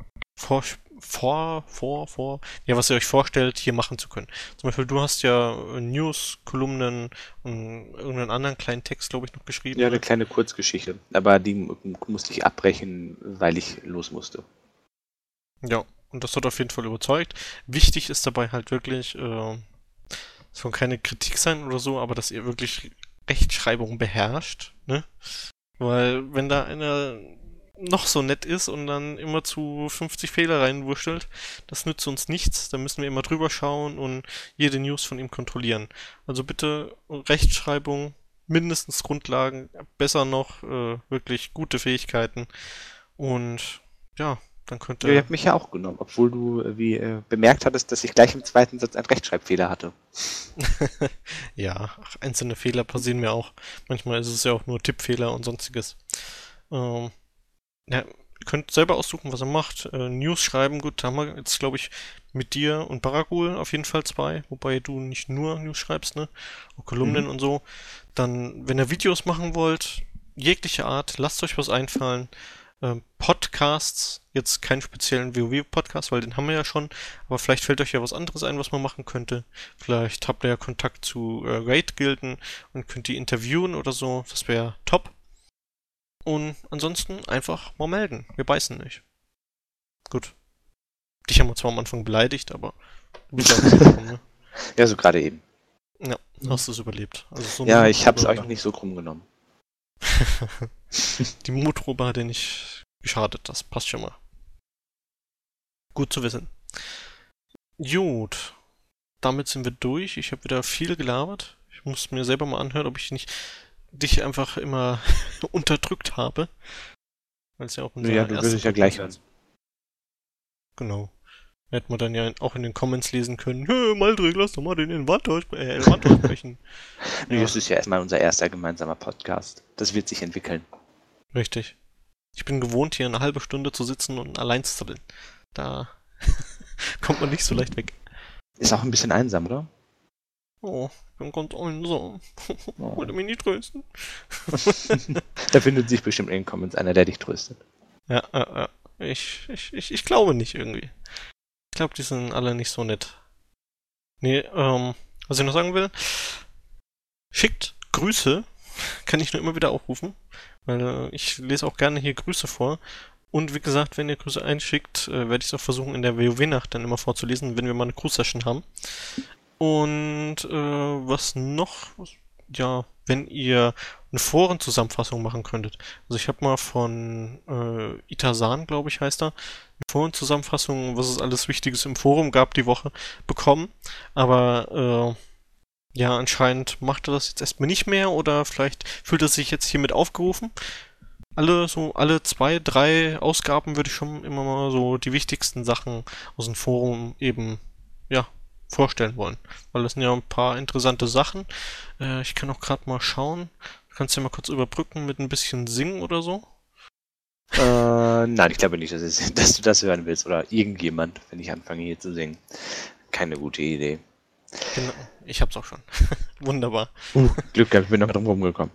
ja, was ihr euch vorstellt, hier machen zu können. Zum Beispiel, du hast ja News, Kolumnen und irgendeinen anderen kleinen Text, glaube ich, noch geschrieben, Ja, eine ne? kleine Kurzgeschichte, aber die musste ich abbrechen, weil ich los musste. Ja, und das hat auf jeden Fall überzeugt. Wichtig ist dabei halt wirklich, es soll keine Kritik sein oder so, aber dass ihr wirklich Rechtschreibung beherrscht, ne? Weil wenn da einer noch so nett ist und dann immer zu 50 Fehler reinwurschtelt, das nützt uns nichts. Da müssen wir immer drüber schauen und jede News von ihm kontrollieren. Also bitte Rechtschreibung, mindestens Grundlagen, besser noch wirklich gute Fähigkeiten und ja, dann Ja, ihr könnte habt mich ja auch genommen, obwohl du bemerkt hattest, dass ich gleich im zweiten Satz einen Rechtschreibfehler hatte. ja, einzelne Fehler passieren mir auch. Manchmal ist es ja auch nur Tippfehler und sonstiges. Ähm, Ja, ihr könnt selber aussuchen, was er macht. News schreiben, gut, da haben wir jetzt, glaube ich, mit dir und Baragul auf jeden Fall zwei, wobei du nicht nur News schreibst, ne? Auch Mhm. Kolumnen und so. Dann, wenn ihr Videos machen wollt, jegliche Art, lasst euch was einfallen. Podcasts, jetzt keinen speziellen WoW-Podcast, weil den haben wir ja schon, aber vielleicht fällt euch ja was anderes ein, was man machen könnte. Vielleicht habt ihr ja Kontakt zu Raid-Gilden und könnt die interviewen oder so, das wäre top. Und ansonsten einfach mal melden. Wir beißen nicht. Gut. Dich haben wir zwar am Anfang beleidigt, aber du bist ja auch mitgekommen, ne? Ja, so gerade eben. Ja, hast du es überlebt. Also so eine Ja, ich hab's Mutprobe. euch nicht so krumm genommen. Die Mutprobe hat dir nicht geschadet, das passt schon mal. Gut zu wissen. Gut. Damit sind wir durch. Ich habe wieder viel gelabert. Ich muss mir selber mal anhören, ob ich nicht dich einfach immer unterdrückt habe. Weil es ja auch Naja, unser du wirst erster es ja gleich Podcast hören. ist. Genau. Hätte man dann ja auch in den Comments lesen können, Maldrick, lass doch mal den Elevator sprechen. Nee, Ja, das ist ja erstmal unser erster gemeinsamer Podcast. Das wird sich entwickeln. richtig. Ich bin gewohnt, hier eine halbe Stunde zu sitzen und allein zu zappeln. Da kommt man nicht so leicht weg. Ist auch ein bisschen einsam, oder? Oh, ich bin ganz einsam. Oh. Wollte mich nicht trösten. Da findet sich bestimmt in den Comments einer, der dich tröstet. Ja. Ich glaube nicht irgendwie. Ich glaube, die sind alle nicht so nett. Nee, was ich noch sagen will, schickt Grüße, kann ich nur immer wieder aufrufen, weil ich lese auch gerne hier Grüße vor. Und wie gesagt, wenn ihr Grüße einschickt, werde ich es auch versuchen, in der WoW-Nacht dann immer vorzulesen, wenn wir mal eine Gruß-Session haben. Und was noch? Ja, wenn ihr eine Forenzusammenfassung machen könntet. Also ich habe mal von Itasan, glaube ich, heißt er, eine Forenzusammenfassung, was es alles Wichtiges im Forum gab die Woche, bekommen. Aber ja, anscheinend macht er das jetzt erstmal nicht mehr oder vielleicht fühlt er sich jetzt hiermit aufgerufen. Alle 2, 3 Ausgaben würde ich schon immer mal so die wichtigsten Sachen aus dem Forum eben, ja, vorstellen wollen. Weil das sind ja ein paar interessante Sachen. Ich kann auch gerade mal schauen. Du kannst ja mal kurz überbrücken mit ein bisschen Singen oder so. Nein, ich glaube nicht, dass du das hören willst oder irgendjemand, wenn ich anfange hier zu singen. Keine gute Idee. Genau, ich hab's auch schon. Wunderbar. Glück gehabt, ich bin noch drum rumgekommen.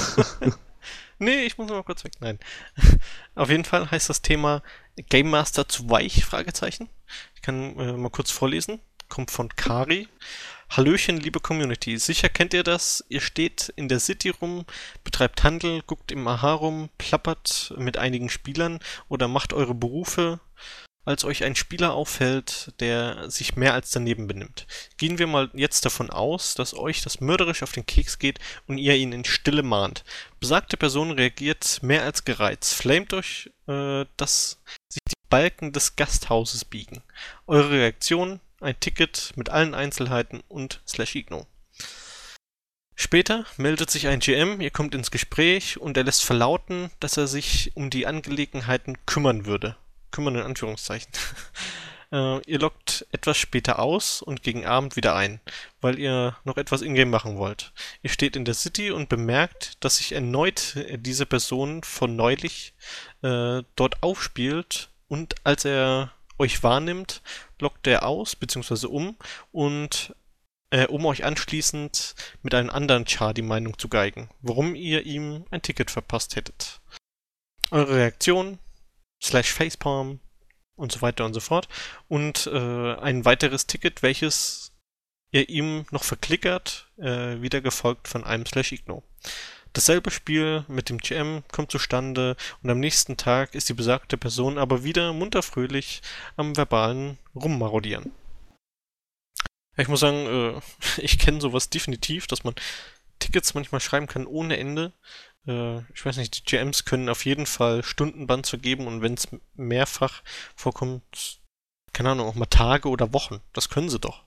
Nee, ich muss noch mal kurz weg. Nein. Auf jeden Fall heißt das Thema Game Master zu weich? Fragezeichen. Ich kann mal kurz vorlesen. Kommt von Kari. Hallöchen, liebe Community. Sicher kennt ihr das. Ihr steht in der City rum, betreibt Handel, guckt im AHA rum, plappert mit einigen Spielern oder macht eure Berufe, als euch ein Spieler auffällt, der sich mehr als daneben benimmt. Gehen wir mal jetzt davon aus, dass euch das mörderisch auf den Keks geht und ihr ihn in Stille mahnt. Besagte Person reagiert mehr als gereizt, flamet euch, dass sich die Balken des Gasthauses biegen. Eure Reaktion: ein Ticket mit allen Einzelheiten und /igno. Später meldet sich ein GM, ihr kommt ins Gespräch und er lässt verlauten, dass er sich um die Angelegenheiten kümmern würde. Kümmern in Anführungszeichen. Ihr loggt etwas später aus und gegen Abend wieder ein, weil ihr noch etwas in-game machen wollt. Ihr steht in der City und bemerkt, dass sich erneut diese Person von neulich dort aufspielt und als er euch wahrnimmt, loggt er aus bzw. um euch anschließend mit einem anderen Char die Meinung zu geigen, warum ihr ihm ein Ticket verpasst hättet. Eure Reaktion: /Facepalm und so weiter und so fort. Und ein weiteres Ticket, welches ihr ihm noch verklickert, wieder gefolgt von einem /igno. Dasselbe Spiel mit dem GM kommt zustande und am nächsten Tag ist die besagte Person aber wieder munterfröhlich am verbalen Rummarodieren. Ich muss sagen, ich kenne sowas definitiv, dass man Tickets manchmal schreiben kann ohne Ende. Ich weiß nicht, die GMs können auf jeden Fall Stundenband vergeben und wenn es mehrfach vorkommt, keine Ahnung, auch mal Tage oder Wochen. Das können sie doch.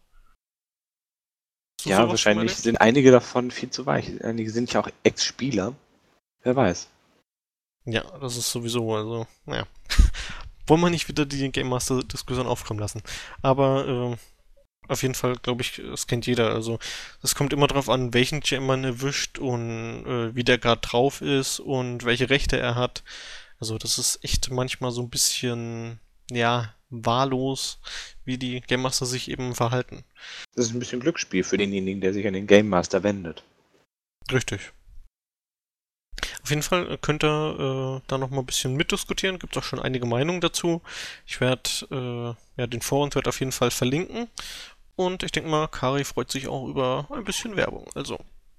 Ja, wahrscheinlich sind einige davon viel zu weich. Einige sind ja auch Ex-Spieler. Wer weiß. Ja, das ist sowieso, also, naja. Wollen wir nicht wieder die Game Master-Diskussion aufkommen lassen. Aber auf jeden Fall, glaube ich, das kennt jeder. Also es kommt immer darauf an, welchen GM man erwischt und wie der gerade drauf ist und welche Rechte er hat. Also das ist echt manchmal so ein bisschen, ja, wahllos, wie die Game Master sich eben verhalten. Das ist ein bisschen Glücksspiel für denjenigen, der sich an den Game Master wendet. Richtig. Auf jeden Fall könnt ihr da noch mal ein bisschen mitdiskutieren. Gibt auch schon einige Meinungen dazu. Ich werde den Vorwand auf jeden Fall verlinken. Und ich denke mal, Kari freut sich auch über ein bisschen Werbung. Also,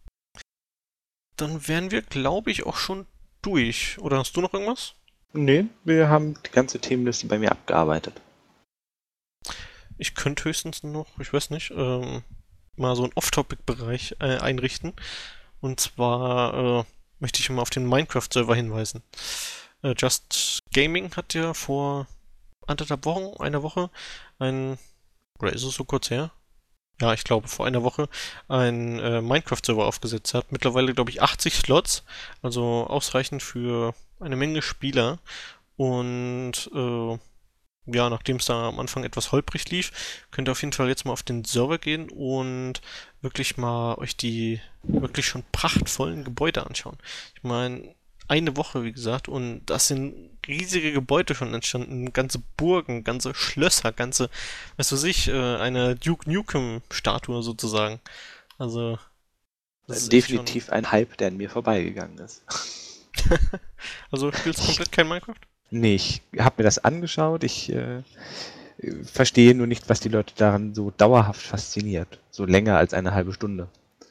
dann wären wir, glaube ich, auch schon durch. Oder hast du noch irgendwas? Nee, wir haben die ganze Themenliste bei mir abgearbeitet. Ich könnte höchstens noch, ich weiß nicht, mal so einen Off-Topic-Bereich einrichten. Und zwar möchte ich mal auf den Minecraft-Server hinweisen. Just Gaming hat ja vor einer Woche, oder ist es so kurz her? Ja, ich glaube, vor einer Woche einen Minecraft-Server aufgesetzt hat. Mittlerweile, glaube ich, 80 Slots, also ausreichend für eine Menge Spieler. Und ja, nachdem es da am Anfang etwas holprig lief, könnt ihr auf jeden Fall jetzt mal auf den Server gehen und wirklich mal euch die wirklich schon prachtvollen Gebäude anschauen. Ich meine, eine Woche, wie gesagt, und das sind riesige Gebäude schon entstanden, ganze Burgen, ganze Schlösser, ganze, weißt du sich, eine Duke Nukem Statue sozusagen. Also, das ist echt schon. Definitiv ein Hype, der an mir vorbeigegangen ist. Also, spielst du komplett kein Minecraft? Nee, ich habe mir das angeschaut. Ich verstehe nur nicht, was die Leute daran so dauerhaft fasziniert. So länger als eine halbe Stunde.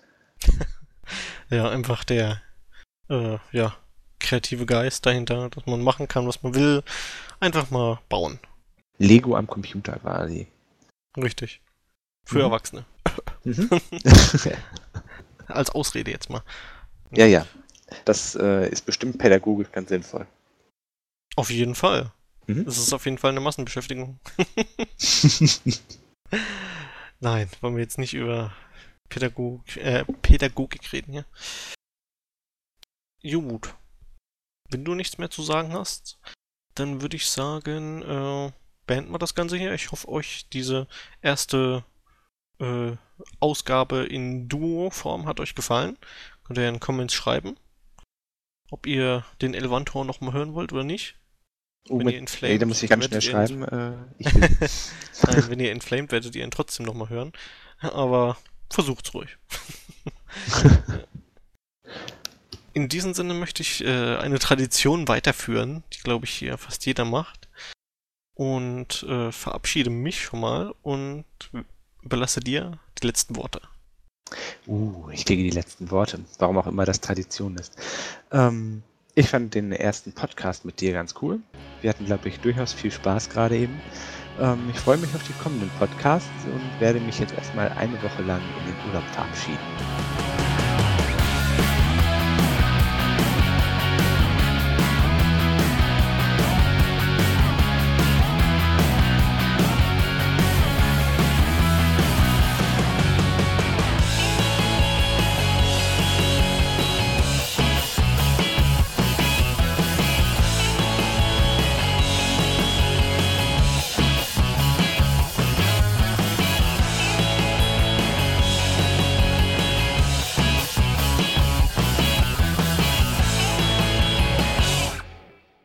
Ja, einfach der, ja, kreative Geist dahinter, dass man machen kann, was man will. Einfach mal bauen. Lego am Computer quasi. Richtig. Für Mhm. Erwachsene. Mhm. Als Ausrede jetzt mal. Ja, ja. Das ist bestimmt pädagogisch ganz sinnvoll. Auf jeden Fall. Mhm. Es ist auf jeden Fall eine Massenbeschäftigung. Nein, wollen wir jetzt nicht über Pädagogik reden hier. Gut. Wenn du nichts mehr zu sagen hast, dann würde ich sagen, beenden wir das Ganze hier. Ich hoffe, euch diese erste Ausgabe in Duo-Form hat euch gefallen. Könnt ihr in den Comments schreiben, ob ihr den Elvantor nochmal hören wollt oder nicht. Wenn ihr inflamed, da muss ich ganz schnell werdet schreiben. Ich will. Nein, wenn ihr inflamed, werdet ihr ihn trotzdem nochmal hören. Aber versucht's ruhig. In diesem Sinne möchte ich eine Tradition weiterführen, die, glaube ich, hier fast jeder macht. Und verabschiede mich schon mal und überlasse dir die letzten Worte. Ich kriege die letzten Worte. Warum auch immer das Tradition ist. Ich fand den ersten Podcast mit dir ganz cool. Wir hatten, glaube ich, durchaus viel Spaß gerade eben. Ich freue mich auf die kommenden Podcasts und werde mich jetzt erstmal eine Woche lang in den Urlaub verabschieden.